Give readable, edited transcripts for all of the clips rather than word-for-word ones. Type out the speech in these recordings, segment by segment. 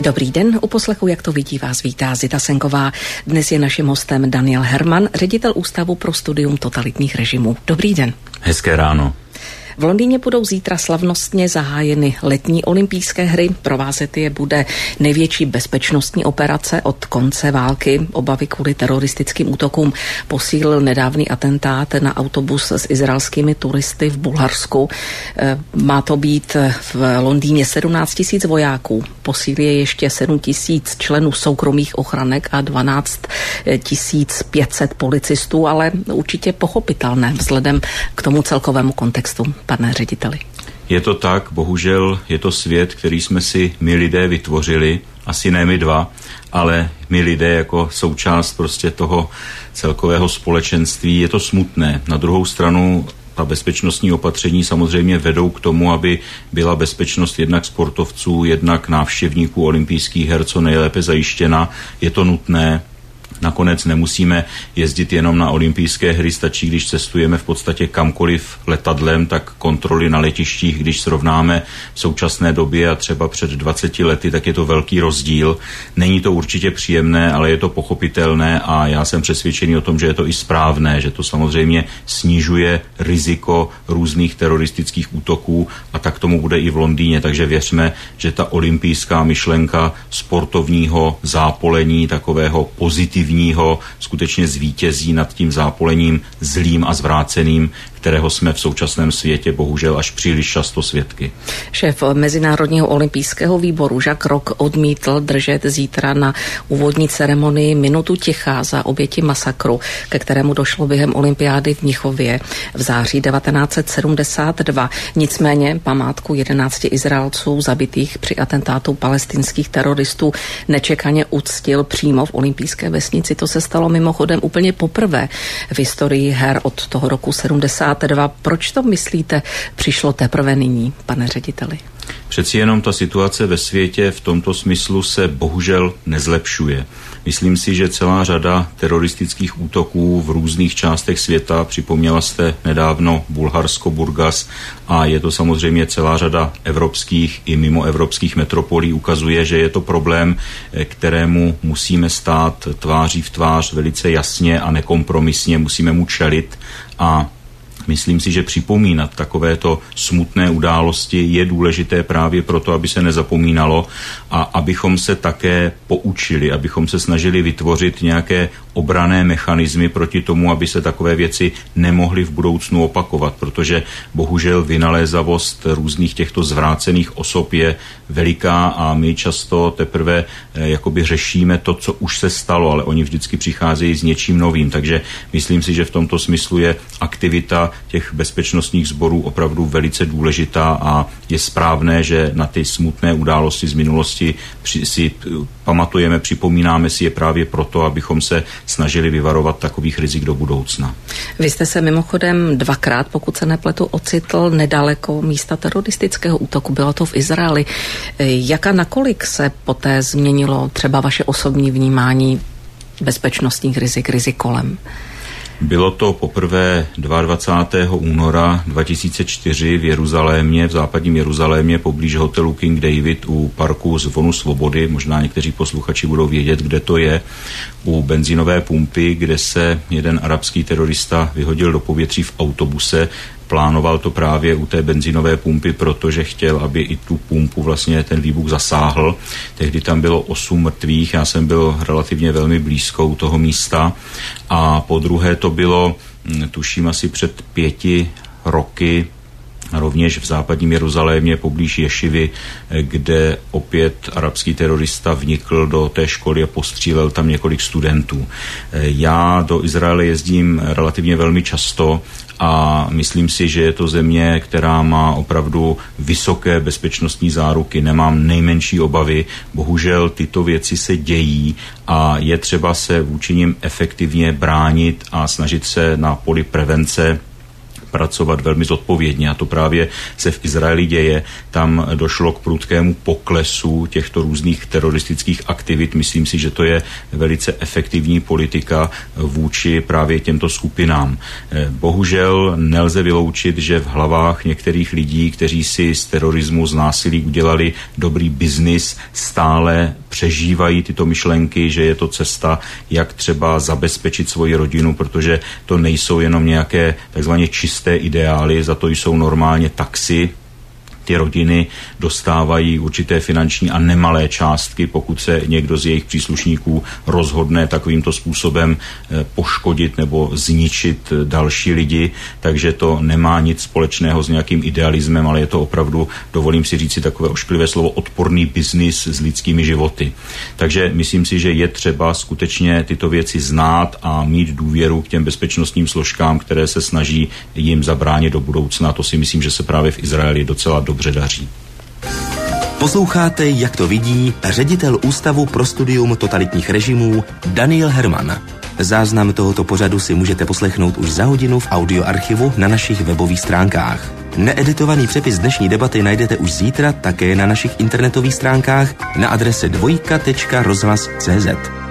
Dobrý den, u poslechu Jak to vidí vás vítá Zita Senková. Dnes je naším hostem Daniel Herman, ředitel Ústavu pro studium totalitních režimů. Dobrý den. Hezké ráno. V Londýně budou zítra slavnostně zahájeny letní olympijské hry. Provázet je bude největší bezpečnostní operace od konce války. Obavy kvůli teroristickým útokům posílil nedávný atentát na autobus s izraelskými turisty v Bulharsku. Má to být v Londýně 17 000 vojáků. Posílí je ještě 7 000 členů soukromých ochranek a 12 500 policistů, ale určitě pochopitelné vzhledem k tomu celkovému kontextu. Pane řediteli. Je to tak, bohužel je to svět, který jsme si my lidé vytvořili, asi ne my dva, ale my lidé jako součást prostě toho celkového společenství. Je to smutné. Na druhou stranu ta bezpečnostní opatření samozřejmě vedou k tomu, aby byla bezpečnost jednak sportovců, jednak návštěvníků olympijských her co nejlépe zajištěna. Je to nutné. Nakonec nemusíme jezdit jenom na olympijské hry, stačí, když cestujeme v podstatě kamkoliv letadlem, tak kontroly na letištích, když srovnáme v současné době a třeba před 20 lety, tak je to velký rozdíl. Není to určitě příjemné, ale je to pochopitelné a já jsem přesvědčený o tom, že je to i správné, že to samozřejmě snižuje riziko různých teroristických útoků a tak tomu bude i v Londýně, takže věřme, že ta olympijská myšlenka sportovního zápolení, takového pozitivního skutečně zvítězí nad tím zápolením zlým a zvráceným, kterého jsme v současném světě bohužel až příliš často svědky. Šéf Mezinárodního olympijského výboru Jacques Roch odmítl držet zítra na úvodní ceremonii minutu ticha za oběti masakru, ke kterému došlo během olympiády v Mnichově v září 1972. Nicméně památku 11 Izraelců zabitých při atentátu palestinských teroristů nečekaně uctil přímo v olympijské vesnici. To se stalo mimochodem úplně poprvé v historii her od toho roku 72. Proč to myslíte přišlo teprve nyní, pane řediteli? Přeci jenom ta situace ve světě v tomto smyslu se bohužel nezlepšuje. Myslím si, že celá řada teroristických útoků v různých částech světa, připomněla jste nedávno Bulharsko, Burgas, a je to samozřejmě celá řada evropských i mimoevropských metropolí, ukazuje, že je to problém, kterému musíme stát tváří v tvář velice jasně a nekompromisně, musíme mu čelit a myslím si, že připomínat takovéto smutné události je důležité právě proto, aby se nezapomínalo a abychom se také poučili, abychom se snažili vytvořit nějaké obranné mechanismy proti tomu, aby se takové věci nemohly v budoucnu opakovat, protože bohužel vynalézavost různých těchto zvrácených osob je veliká a my často teprve jakoby řešíme to, co už se stalo, ale oni vždycky přicházejí s něčím novým, takže myslím si, že v tomto smyslu je aktivita těch bezpečnostních sborů opravdu velice důležitá a je správné, že na ty smutné události z minulosti si pamatujeme, připomínáme si je právě proto, abychom se snažili vyvarovat takových rizik do budoucna. Vy jste se mimochodem dvakrát, pokud se nepletu, ocitl nedaleko místa teroristického útoku. Bylo to v Izraeli. Jak a nakolik se poté změnilo třeba vaše osobní vnímání bezpečnostních rizik kolem? Bylo to poprvé 22. února 2004 v Jeruzalémě, v západním Jeruzalémě, poblíž hotelu King David u parku Zvonu Svobody. Možná někteří posluchači budou vědět, kde to je. U benzínové pumpy, kde se jeden arabský terorista vyhodil do povětří v autobuse. Plánoval to právě u té benzínové pumpy, protože chtěl, aby i tu pumpu vlastně ten výbuch zasáhl. Tehdy tam bylo 8 mrtvých, já jsem byl relativně velmi blízko u toho místa. A po druhé to bylo, tuším asi před 5 roky, rovněž v západním Jeruzalémě poblíž Ješivy, kde opět arabský terorista vnikl do té školy a postřílel tam několik studentů. Já do Izraele jezdím relativně velmi často a myslím si, že je to země, která má opravdu vysoké bezpečnostní záruky, nemám nejmenší obavy. Bohužel tyto věci se dějí a je třeba se vůči nim efektivně bránit a snažit se na poli prevence pracovat velmi zodpovědně a to právě se v Izraeli děje. Tam došlo k prudkému poklesu těchto různých teroristických aktivit. Myslím si, že to je velice efektivní politika vůči právě těmto skupinám. Bohužel nelze vyloučit, že v hlavách některých lidí, kteří si z terorismu, z násilí udělali dobrý biznis, stále přežívají tyto myšlenky, že je to cesta, jak třeba zabezpečit svoji rodinu, protože to nejsou jenom nějaké takzvaně čisté ideály, za to jsou normálně taxi. Ty rodiny dostávají určité finanční a nemalé částky, pokud se někdo z jejich příslušníků rozhodne takovýmto způsobem poškodit nebo zničit další lidi, takže to nemá nic společného s nějakým idealismem, ale je to opravdu, dovolím si říci takové ošklivé slovo, odporný biznis s lidskými životy. Takže myslím si, že je třeba skutečně tyto věci znát a mít důvěru k těm bezpečnostním složkám, které se snaží jim zabránit do budoucna. To si myslím, že se právě v Izraeli docela dobře daří. Posloucháte, jak to vidí ředitel Ústavu pro studium totalitních režimů Daniel Herman. Záznam tohoto pořadu si můžete poslechnout už za hodinu v audioarchivu na našich webových stránkách. Needitovaný přepis dnešní debaty najdete už zítra také na našich internetových stránkách na adrese dvojka.rozhlas.cz.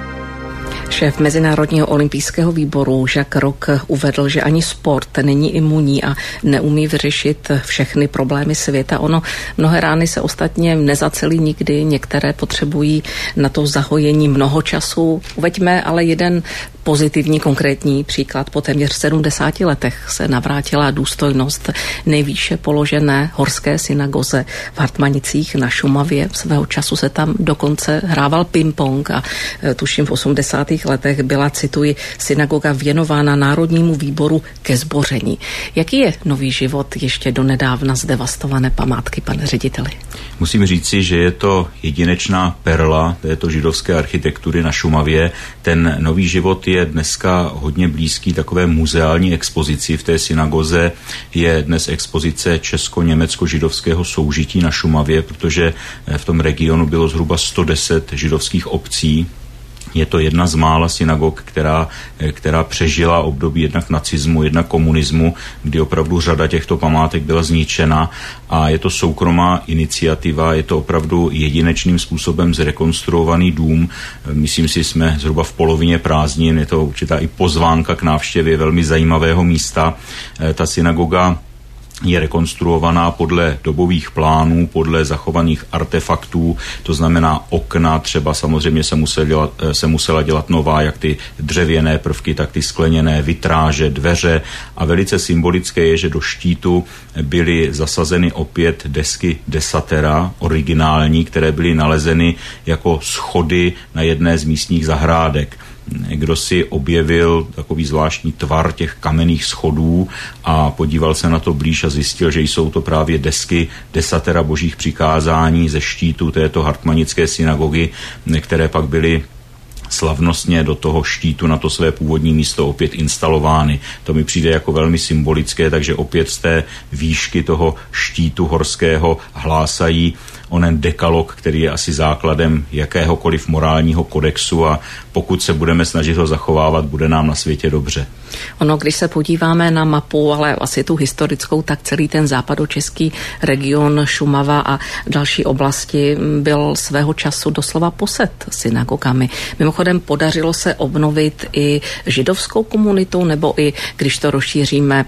Šéf Mezinárodního olympijského výboru Jacques Roch uvedl, že ani sport není imunní a neumí vyřešit všechny problémy světa. Mnohé rány se ostatně nezacelí nikdy, některé potřebují na to zahojení mnoho času. Uveďme ale jeden pozitivní konkrétní příklad. Po téměř 70 letech se navrátila důstojnost nejvýše položené horské synagoze v Hartmanicích na Šumavě. Svého času se tam dokonce hrával ping-pong a tuším v 80. letech byla, cituji, synagoga věnována Národnímu výboru ke zboření. Jaký je nový život ještě donedávna zdevastované památky, pane řediteli? Musím říci, že je to jedinečná perla této židovské architektury na Šumavě. Ten nový život je dneska hodně blízký takové muzeální expozici. V té synagoze je dnes expozice česko-německo-židovského soužití na Šumavě, protože v tom regionu bylo zhruba 110 židovských obcí. Je to jedna z mála synagog, která přežila období jednak nacismu, jednak komunismu, kdy opravdu řada těchto památek byla zničena a je to soukromá iniciativa, je to opravdu jedinečným způsobem zrekonstruovaný dům. Myslím si, jsme zhruba v polovině prázdnin, je to určitá i pozvánka k návštěvě velmi zajímavého místa. Ta synagoga je rekonstruovaná podle dobových plánů, podle zachovaných artefaktů, to znamená okna, třeba samozřejmě se musela dělat nová, jak ty dřevěné prvky, tak ty skleněné vitráže, dveře a velice symbolické je, že do štítu byly zasazeny opět desky desatera, originální, které byly nalezeny jako schody na jedné z místních zahrádek. Kdo si objevil takový zvláštní tvar těch kamenných schodů a podíval se na to blíž a zjistil, že jsou to právě desky desatera božích přikázání ze štítu této hartmanické synagogy, které pak byly slavnostně do toho štítu na to své původní místo opět instalovány. To mi přijde jako velmi symbolické, takže opět z té výšky toho štítu horského hlásají onen dekalog, který je asi základem jakéhokoliv morálního kodexu a pokud se budeme snažit ho zachovávat, bude nám na světě dobře. Když se podíváme na mapu, ale asi tu historickou, tak celý ten západočeský region Šumava a další oblasti byl svého času doslova poset synagogami. Mimochodem podařilo se obnovit i židovskou komunitu, nebo i, když to rozšíříme,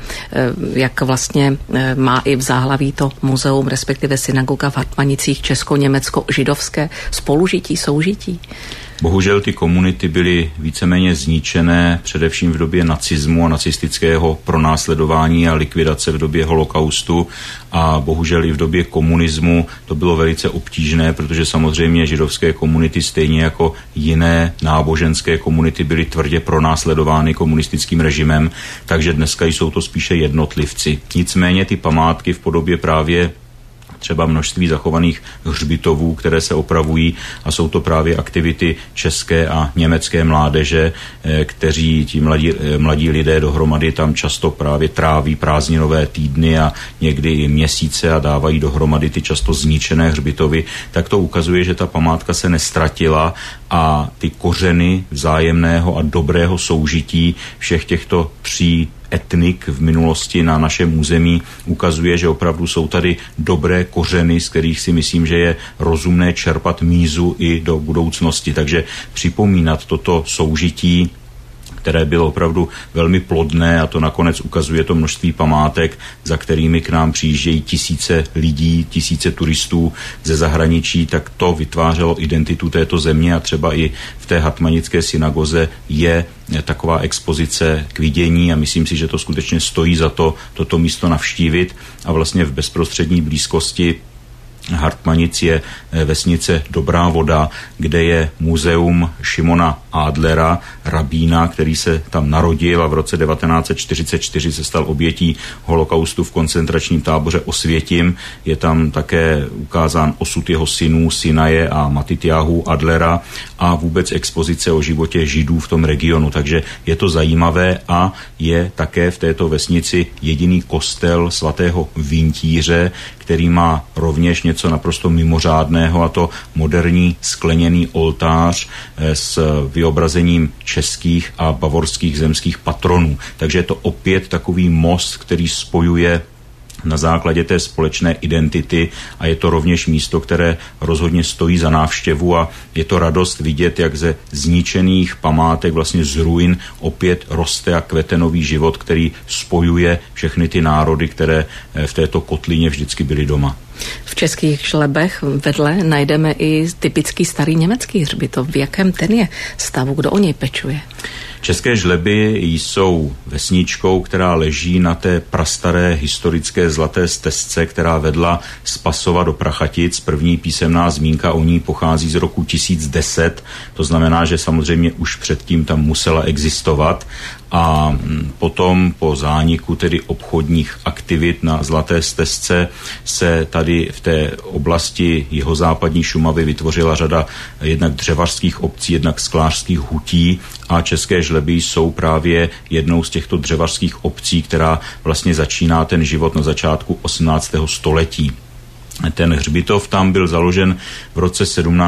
jak vlastně má i v záhlaví to muzeum, respektive synagoga v Hartmanicích, česko-německo-židovské spolužití, soužití? Bohužel ty komunity byly víceméně zničené především v době nacismu a nacistického pronásledování a likvidace v době holokaustu a bohužel i v době komunismu to bylo velice obtížné, protože samozřejmě židovské komunity stejně jako jiné náboženské komunity byly tvrdě pronásledovány komunistickým režimem, takže dneska jsou to spíše jednotlivci. Nicméně ty památky v podobě právě třeba množství zachovaných hřbitovů, které se opravují a jsou to právě aktivity české a německé mládeže, kteří ti mladí lidé dohromady tam často právě tráví prázdninové týdny a někdy i měsíce a dávají dohromady ty často zničené hřbitovy, tak to ukazuje, že ta památka se nestratila a ty kořeny vzájemného a dobrého soužití všech těchto tří etnik v minulosti na našem území, ukazuje, že opravdu jsou tady dobré kořeny, z kterých si myslím, že je rozumné čerpat mízu i do budoucnosti. Takže připomínat toto soužití, které bylo opravdu velmi plodné, a to nakonec ukazuje to množství památek, za kterými k nám přijíždějí tisíce lidí, tisíce turistů ze zahraničí, tak to vytvářelo identitu této země a třeba i v té Hartmanické synagoze je taková expozice k vidění a myslím si, že to skutečně stojí za to toto místo navštívit a vlastně v bezprostřední blízkosti Hartmanic je vesnice Dobrá Voda, kde je muzeum Šimona Adlera, rabína, který se tam narodil a v roce 1944 se stal obětí holokaustu v koncentračním táboře Osvětim. Je tam také ukázán osud jeho synů Sinaje a Matityahu Adlera a vůbec expozice o životě Židů v tom regionu. Takže je to zajímavé a je také v této vesnici jediný kostel svatého Vintíře, který má rovněž něco naprosto mimořádného, a to moderní skleněný oltář s vyobrazením českých a bavorských zemských patronů. Takže je to opět takový most, který spojuje na základě té společné identity a je to rovněž místo, které rozhodně stojí za návštěvu a je to radost vidět, jak ze zničených památek, vlastně z ruin, opět roste a kvete nový život, který spojuje všechny ty národy, které v této kotlině vždycky byly doma. V Českých Žlebech vedle najdeme i typický starý německý hřbitov. V jakém ten je stavu, kdo o něj pečuje? České Žleby jsou vesničkou, která leží na té prastaré historické zlaté stezce, která vedla z Pasova do Prachatic. První písemná zmínka o ní pochází z roku 1010, to znamená, že samozřejmě už předtím tam musela existovat. A potom po zániku tedy obchodních aktivit na Zlaté stezce se tady v té oblasti jihozápadní Šumavy vytvořila řada jednak dřevařských obcí, jednak sklářských hutí a České Žleby jsou právě jednou z těchto dřevařských obcí, která vlastně začíná ten život na začátku 18. století. Ten hřbitov tam byl založen v roce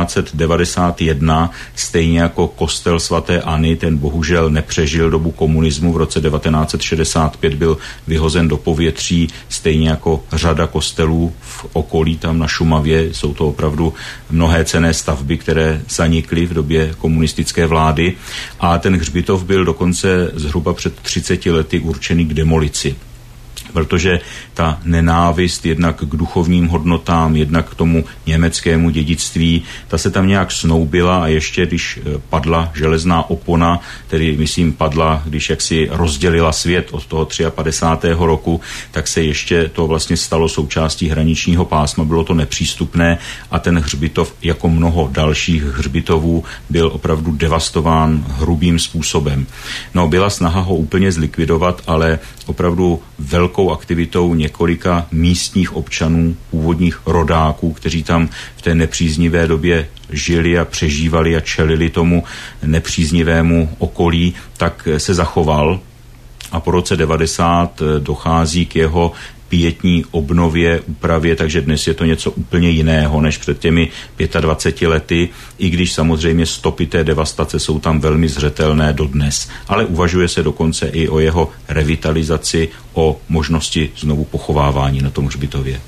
1791, stejně jako kostel svaté Anny, ten bohužel nepřežil dobu komunismu, v roce 1965 byl vyhozen do povětří, stejně jako řada kostelů v okolí tam na Šumavě. Jsou to opravdu mnohé cenné stavby, které zanikly v době komunistické vlády a ten hřbitov byl dokonce zhruba před 30 lety určený k demolici. Protože ta nenávist jednak k duchovním hodnotám, jednak k tomu německému dědictví, ta se tam nějak snoubila a ještě když padla železná opona, tedy myslím padla, když jaksi rozdělila svět od toho 53. roku, tak se ještě to vlastně stalo součástí hraničního pásma, bylo to nepřístupné a ten hřbitov jako mnoho dalších hřbitovů byl opravdu devastován hrubým způsobem. No, byla snaha ho úplně zlikvidovat, ale opravdu velkou aktivitou několika místních občanů, původních rodáků, kteří tam v té nepříznivé době žili a přežívali a čelili tomu nepříznivému okolí, tak se zachoval a po roce 90 dochází k jeho pietní obnově, úpravě, takže dnes je to něco úplně jiného než před těmi 25 lety, i když samozřejmě stopy té devastace jsou tam velmi zřetelné dodnes. Ale uvažuje se dokonce i o jeho revitalizaci, o možnosti znovu pochovávání na tom hřbitově.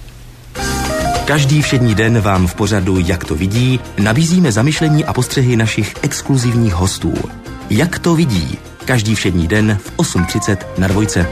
Každý všední den vám v pořadu Jak to vidí nabízíme zamyšlení a postřehy našich exkluzivních hostů. Jak to vidí? Každý všední den v 8:30 na Dvojce.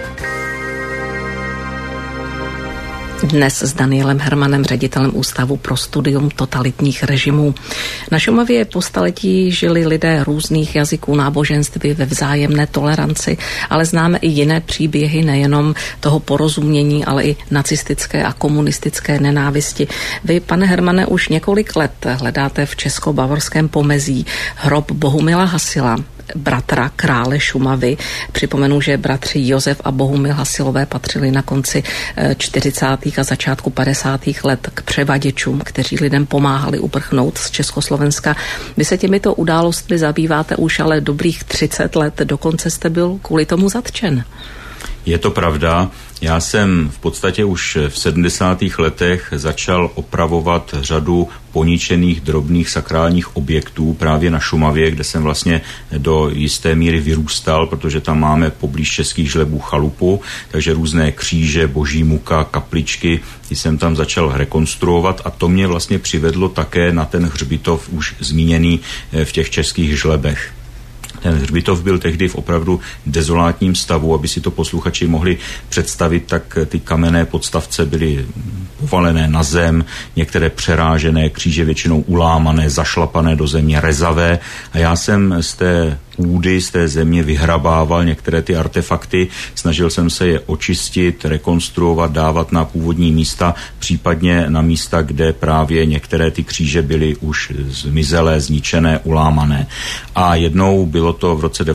Dnes s Danielem Hermanem, ředitelem Ústavu pro studium totalitních režimů. Na Šumavě po staletí žili lidé různých jazyků, náboženství ve vzájemné toleranci, ale známe i jiné příběhy, nejenom toho porozumění, ale i nacistické a komunistické nenávisti. Vy, pane Hermane, už několik let hledáte v česko-bavorském pomezí hrob Bohumila Hasila, bratra krále Šumavy. Připomenu, že bratři Josef a Bohumil Hasilové patřili na konci 40. a začátku 50. let k převaděčům, kteří lidem pomáhali uprchnout z Československa. Vy se těmito událostmi zabýváte už ale dobrých 30 let, dokonce jste byl kvůli tomu zatčen. Je to pravda. Já jsem v podstatě už v 70. letech začal opravovat řadu poničených drobných sakrálních objektů právě na Šumavě, kde jsem vlastně do jisté míry vyrůstal, protože tam máme poblíž Českých Žlebů chalupu, takže různé kříže, boží muka, kapličky, ty jsem tam začal rekonstruovat a to mě vlastně přivedlo také na ten hřbitov už zmíněný v těch Českých Žlebech. Ten hřbitov byl tehdy v opravdu dezolátním stavu, aby si to posluchači mohli představit, tak ty kamenné podstavce byly povalené na zem, některé přerážené, kříže většinou ulámané, zašlapané do země, rezavé a já jsem z té půdy, z té země vyhrabával některé ty artefakty, snažil jsem se je očistit, rekonstruovat, dávat na původní místa, případně na místa, kde právě některé ty kříže byly už zmizelé, zničené, ulámané. A jednou bylo to v roce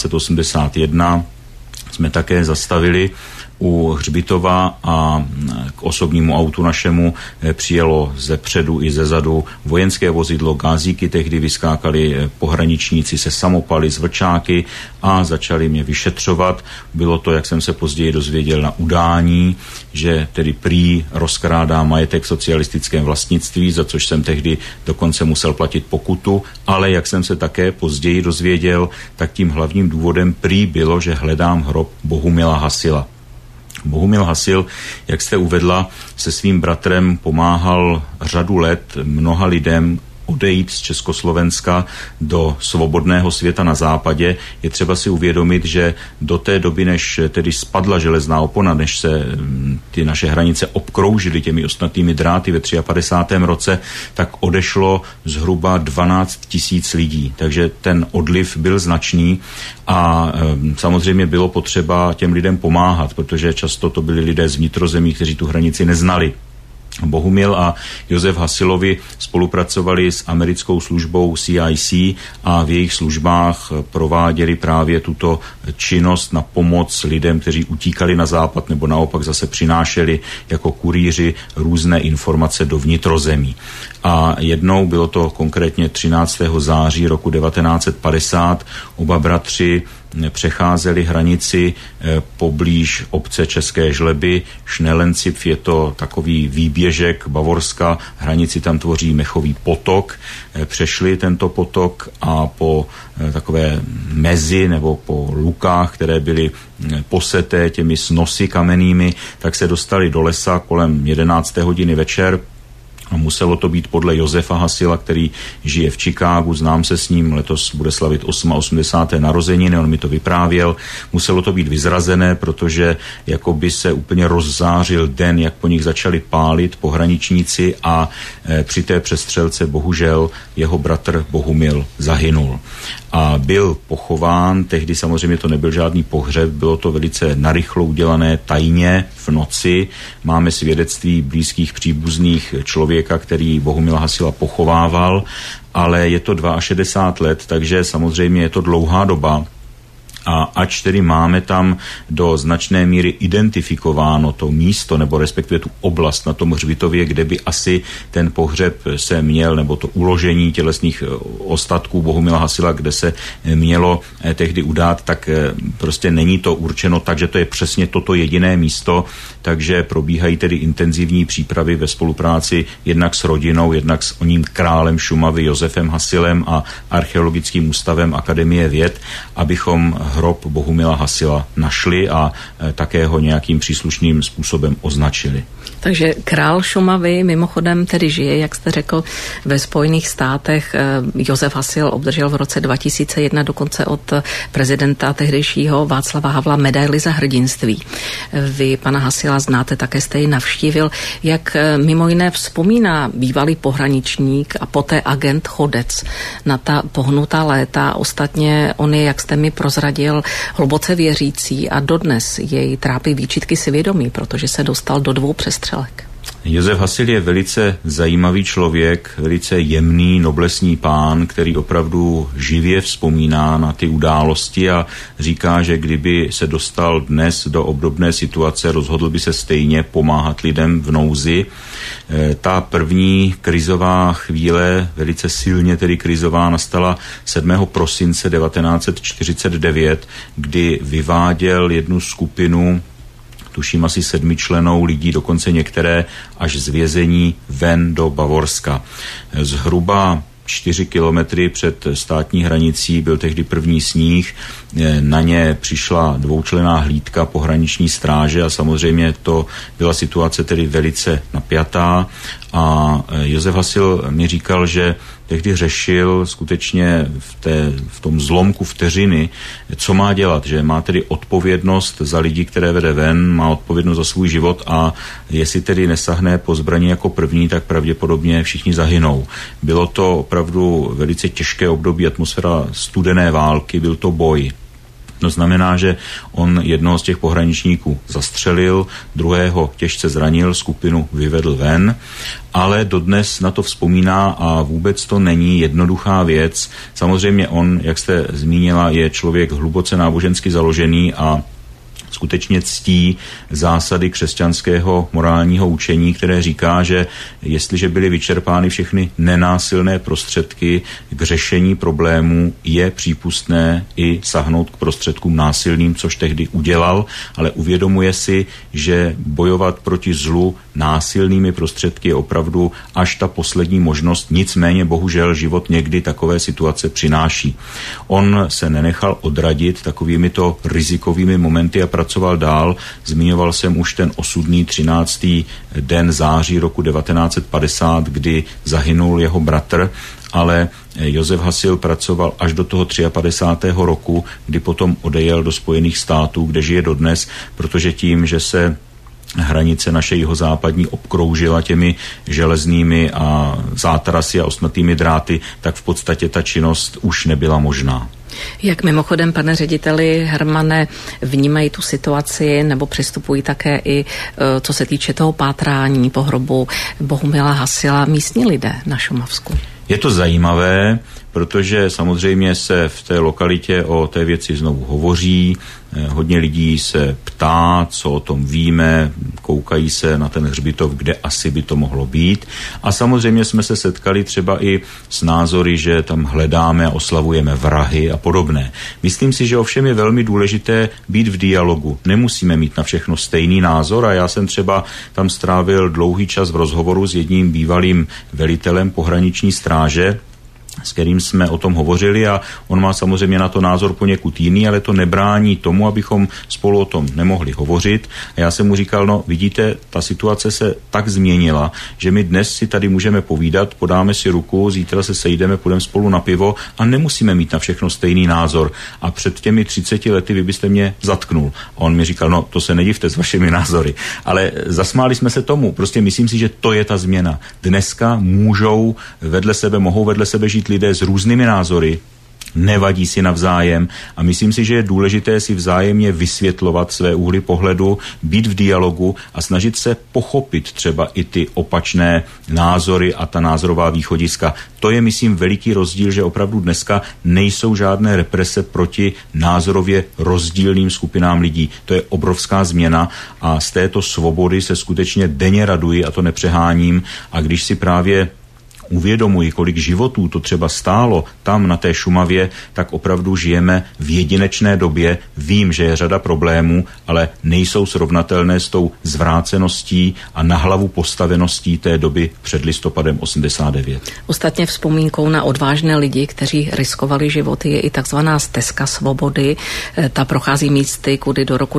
1981, jsme také zastavili u hřbitova a k osobnímu autu našemu přijelo ze předu i ze zadu vojenské vozidlo, gázíky, tehdy vyskákali pohraničníci se samopaly, s vlčáky a začali mě vyšetřovat. Bylo to, jak jsem se později dozvěděl, na udání, že tedy prý rozkrádá majetek v socialistickém vlastnictví, za což jsem tehdy dokonce musel platit pokutu, ale jak jsem se také později dozvěděl, tak tím hlavním důvodem prý bylo, že hledám hrob Bohumila Hasila. Bohumil Hasil, jak jste uvedla, se svým bratrem pomáhal řadu let mnoha lidem odejít z Československa do svobodného světa na západě. Je třeba si uvědomit, že do té doby, než tedy spadla železná opona, než se ty naše hranice obkroužily těmi ostnatými dráty ve 53. roce, tak odešlo zhruba 12 000 lidí. Takže ten odliv byl značný a samozřejmě bylo potřeba těm lidem pomáhat, protože často to byli lidé z vnitrozemí, kteří tu hranici neznali. Bohumil a Josef Hasilovi spolupracovali s americkou službou CIC a v jejich službách prováděli právě tuto činnost na pomoc lidem, kteří utíkali na západ nebo naopak zase přinášeli jako kurýři různé informace do vnitrozemí. A jednou, bylo to konkrétně 13. září roku 1950, oba bratři přecházeli hranici poblíž obce České Žleby. Schnellencipf je to takový výběžek Bavorska, hranici tam tvoří Mechový potok. Přešli tento potok a po takové mezi nebo po lukách, které byly poseté těmi snosy kamennými, tak se dostali do lesa kolem 11. hodiny večer. A muselo to být podle Josefa Hasila, který žije v Chicagu, znám se s ním, letos bude slavit 88. narozeniny, on mi to vyprávěl. Muselo to být vyzrazené, protože jakoby se úplně rozzářil den, jak po nich začali pálit pohraničníci a při té přestřelce bohužel jeho bratr Bohumil zahynul. A byl pochován, tehdy samozřejmě to nebyl žádný pohřeb, bylo to velice narychlo udělané tajně v noci. Máme svědectví blízkých příbuzných člověka, který Bohumila Hasila pochovával, ale je to 62 let, takže samozřejmě je to dlouhá doba. A ač tedy máme tam do značné míry identifikováno to místo, nebo respektive tu oblast na tom hřbitově, kde by asi ten pohřeb se měl, nebo to uložení tělesných ostatků Bohumila Hasila, kde se mělo tehdy udát, tak prostě není to určeno tak, že to je přesně toto jediné místo, takže probíhají tedy intenzivní přípravy ve spolupráci jednak s rodinou, jednak s oním králem Šumavy Josefem Hasilem a Archeologickým ústavem Akademie věd, abychom hrob Bohumila Hasila našli a také ho nějakým příslušným způsobem označili. Takže král Šumavy mimochodem tedy žije, jak jste řekl, ve Spojených státech. Josef Hasil obdržel v roce 2001 dokonce od prezidenta tehdejšího Václava Havla medaili za hrdinství. Vy pana Hasila znáte, také jste ji navštívil. Jak mimo jiné vzpomíná bývalý pohraničník a poté agent Chodec na ta pohnutá léta. Ostatně on je, jak jste mi prozradil, hluboce věřící a dodnes jej trápí výčitky svědomí, protože se dostal do 2 přestřelek. Josef Hasil je velice zajímavý člověk, velice jemný, noblesní pán, který opravdu živě vzpomíná na ty události a říká, že kdyby se dostal dnes do obdobné situace, rozhodl by se stejně pomáhat lidem v nouzi. Ta první krizová chvíle, velice silně tedy krizová, nastala 7. prosince 1949, kdy vyváděl jednu skupinu, tuším asi 7člennou lidí, dokonce některé až z vězení ven do Bavorska. Zhruba 4 kilometry před státní hranicí byl tehdy první sníh, na ně přišla 2členná hlídka pohraniční stráže a samozřejmě to byla situace tedy velice napjatá a Josef Hasil mi říkal, že tehdy řešil skutečně v tom zlomku vteřiny, co má dělat, že má tedy odpovědnost za lidi, které vede ven, má odpovědnost za svůj život a jestli tedy nesahne po zbraní jako první, tak pravděpodobně všichni zahynou. Bylo to opravdu velice těžké období, atmosféra studené války, byl to boj. To znamená, že on jednoho z těch pohraničníků zastřelil, druhého těžce zranil, skupinu vyvedl ven, ale dodnes na to vzpomíná a vůbec to není jednoduchá věc. Samozřejmě on, jak jste zmínila, je člověk hluboce nábožensky založený a skutečně ctí zásady křesťanského morálního učení, které říká, že jestliže byly vyčerpány všechny nenásilné prostředky k řešení problémů, je přípustné i sahnout k prostředkům násilným, což tehdy udělal, ale uvědomuje si, že bojovat proti zlu násilnými prostředky je opravdu až ta poslední možnost, nicméně bohužel život někdy takové situace přináší. On se nenechal odradit takovýmito rizikovými momenty a pracoval dál. Zmiňoval jsem už ten osudný 13. den září roku 1950, kdy zahynul jeho bratr, ale Josef Hasil pracoval až do toho 53. roku, kdy potom odejel do Spojených států, kde žije dodnes, protože tím, že se hranice naše jihozápadní obkroužila těmi železnými a zátarasy a ostnatými dráty, tak v podstatě ta činnost už nebyla možná. Jak mimochodem, pane řediteli Hermane, vnímají tu situaci nebo přistupují také i co se týče toho pátrání po hrobu Bohumila Hasila místní lidé na Šumavsku? Je to zajímavé, protože samozřejmě se v té lokalitě o té věci znovu hovoří, hodně lidí se ptá, co o tom víme, koukají se na ten hřbitov, kde asi by to mohlo být. A samozřejmě jsme se setkali třeba i s názory, že tam hledáme a oslavujeme vrahy a podobné. Myslím si, že ovšem je velmi důležité být v dialogu. Nemusíme mít na všechno stejný názor a já jsem třeba tam strávil dlouhý čas v rozhovoru s jedním bývalým velitelem pohraniční stráže, s kterým jsme o tom hovořili a on má samozřejmě na to názor poněkud jiný, ale to nebrání tomu, abychom spolu o tom nemohli hovořit. A já jsem mu říkal, no vidíte, ta situace se tak změnila, že my dnes si tady můžeme povídat, podáme si ruku, zítra se sejdeme, půjdeme spolu na pivo a nemusíme mít na všechno stejný názor. A před těmi 30 lety vy byste mě zatknul. A on mi říkal, no to se nedivte s vašimi názory. Ale zasmáli jsme se tomu. Prostě myslím si, že to je ta změna. Dneska mohou vedle sebe žít lidé s různými názory, nevadí si navzájem a myslím si, že je důležité si vzájemně vysvětlovat své úhly pohledu, být v dialogu a snažit se pochopit třeba i ty opačné názory a ta názorová východiska. To je, myslím, veliký rozdíl, že opravdu dneska nejsou žádné represe proti názorově rozdílným skupinám lidí. To je obrovská změna a z této svobody se skutečně denně raduji a to nepřeháním a když si právě uvědomuji, kolik životů to třeba stálo tam na té Šumavě, tak opravdu žijeme v jedinečné době. Vím, že je řada problémů, ale nejsou srovnatelné s tou zvráceností a na hlavu postaveností té doby před listopadem 89. Ostatně vzpomínkou na odvážné lidi, kteří riskovali životy, je i takzvaná stezka svobody. Ta prochází místy, kudy do roku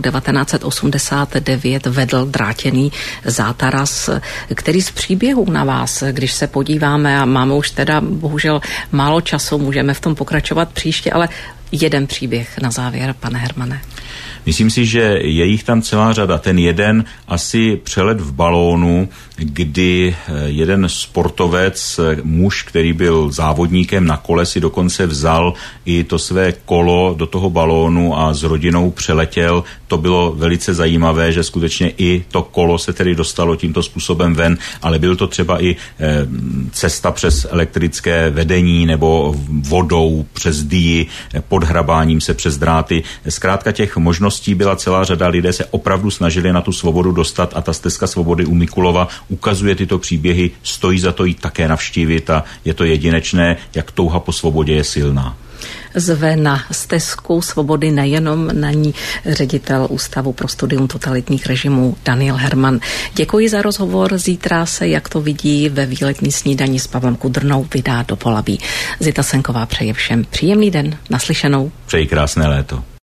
1989 vedl drátěný zátaras, který z příběhů na vás, když se podívám, a máme už teda bohužel málo času, můžeme v tom pokračovat příště, ale jeden příběh na závěr, pane Hermane. Myslím si, že je jich tam celá řada. Ten jeden asi přelet v balónu, kdy jeden sportovec, muž, který byl závodníkem na kole, si dokonce vzal i to své kolo do toho balónu a s rodinou přeletěl. To bylo velice zajímavé, že skutečně i to kolo se tedy dostalo tímto způsobem ven, ale byl to třeba i cesta přes elektrické vedení nebo vodou přes dýji, podhrabáním se přes dráty. Zkrátka těch možností byla celá řada, lidé se opravdu snažili na tu svobodu dostat a ta stezka svobody u Mikulova ukazuje tyto příběhy, stojí za to jít také navštívit a je to jedinečné, jak touha po svobodě je silná. Zve na stezku svobody nejenom na ní ředitel Ústavu pro studium totalitních režimů Daniel Herman. Děkuji za rozhovor. Zítra se, jak to vidí, ve výletní snídani s Pavlem Kudrnou vydá do Polabí. Zita Senková přeje všem příjemný den. Naslyšenou. Přeji krásné léto.